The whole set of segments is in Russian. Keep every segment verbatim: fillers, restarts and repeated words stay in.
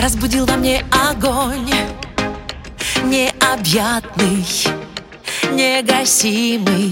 разбудил во мне огонь необъятный, негасимый.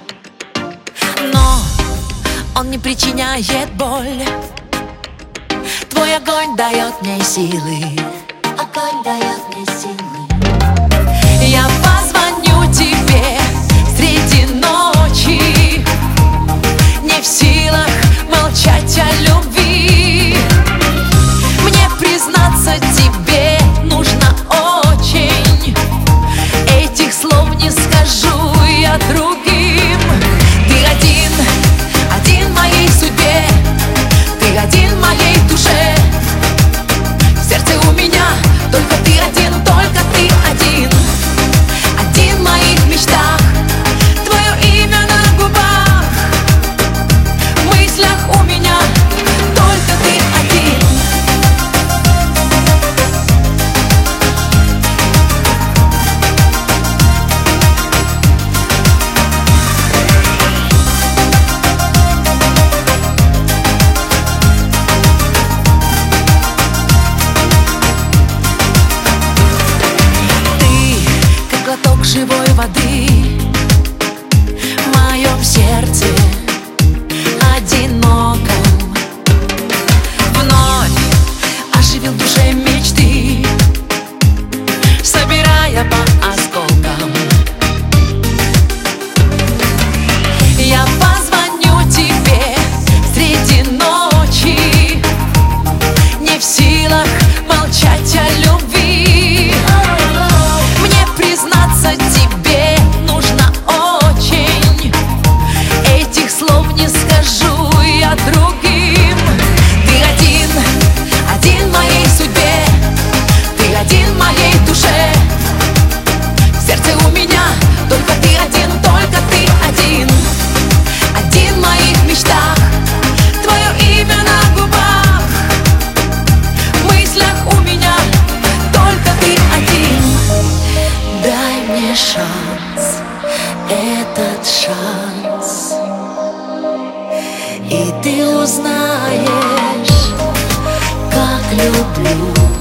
Но он не причиняет боль. Твой огонь дает мне силы. Огонь дает мне силы. Я позвоню тебе среди ночи, не в силах молчать о любви. Мне признаться тебе нужно очень, этих слов не скажу я другим. Ты один, один в моей судьбе, ты один в моей душе. В сердце у меня только ты один, только ты один. Один в моих мечтах, твое имя на губах. В мыслях у меня только ты один. Глоток живой воды в моем сердце одиноком. Вновь оживил в душе мечты, собирая по осколкам. Я позвоню тебе среди ночи, не в силах молчать о любви. Тебе нужно очень, этих слов не скажу я другим. Ты один, один в моей судьбе, ты один в моей душе. В сердце у меня только ты один, только ты один. Один в моих мечтах, твое имя на губах. В мыслях у меня только ты один. Дай мне шанс, этот шанс, и ты узнаешь, как люблю.